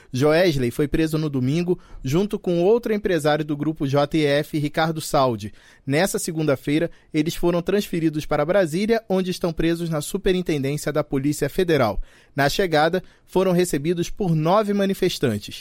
Joesley foi preso no domingo, junto com outro empresário do grupo JF, Ricardo Saldi. Nessa segunda-feira, eles foram transferidos para Brasília, onde estão presos na Superintendência da Polícia Federal. Na chegada, foram recebidos por 9 manifestantes.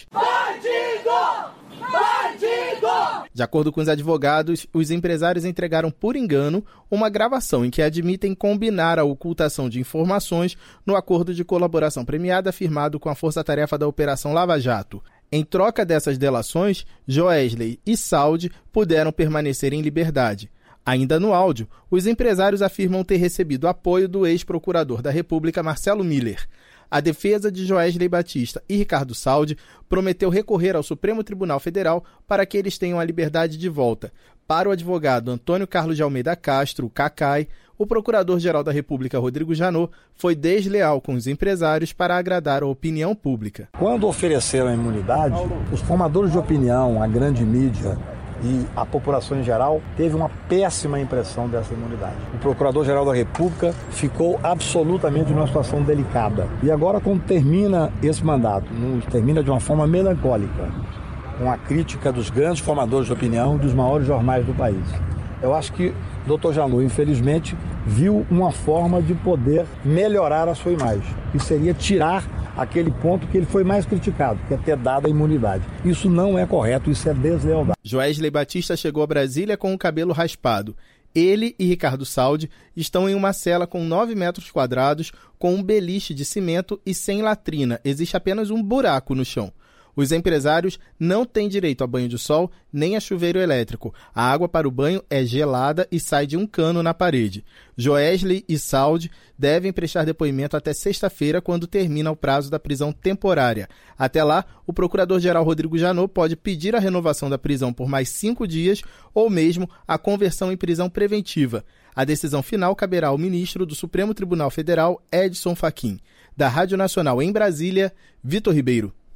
De acordo com os advogados, os empresários entregaram por engano uma gravação em que admitem combinar a ocultação de informações no acordo de colaboração premiada firmado com a Força-Tarefa da Operação Lava Jato. Em troca dessas delações, Joesley e Saldi puderam permanecer em liberdade. Ainda no áudio, os empresários afirmam ter recebido apoio do ex-procurador da República, Marcelo Miller. A defesa de Joesley Batista e Ricardo Saldi prometeu recorrer ao Supremo Tribunal Federal para que eles tenham a liberdade de volta. Para o advogado Antônio Carlos de Almeida Castro, Cacai, o Procurador-Geral da República, Rodrigo Janot, foi desleal com os empresários para agradar a opinião pública. Quando ofereceram a imunidade, os formadores de opinião, a grande mídia e a população em geral teve uma péssima impressão dessa imunidade. O Procurador-Geral da República ficou absolutamente numa situação delicada. E agora, quando termina esse mandato, termina de uma forma melancólica, com a crítica dos grandes formadores de opinião dos maiores jornais do país. Eu acho que o Dr. Janot, infelizmente, viu uma forma de poder melhorar a sua imagem, que seria tirar aquele ponto que ele foi mais criticado, que é ter dado a imunidade. Isso não é correto, isso é deslealdade. Joesley Batista chegou a Brasília com o cabelo raspado. Ele e Ricardo Saldi estão em uma cela com 9 metros quadrados, com um beliche de cimento e sem latrina. Existe apenas um buraco no chão. Os empresários não têm direito a banho de sol nem a chuveiro elétrico. A água para o banho é gelada e sai de um cano na parede. Joesley e Saldi devem prestar depoimento até sexta-feira, quando termina o prazo da prisão temporária. Até lá, o Procurador-Geral Rodrigo Janot pode pedir a renovação da prisão por mais 5 dias ou mesmo a conversão em prisão preventiva. A decisão final caberá ao ministro do Supremo Tribunal Federal, Edson Fachin. Da Rádio Nacional em Brasília, Vitor Ribeiro.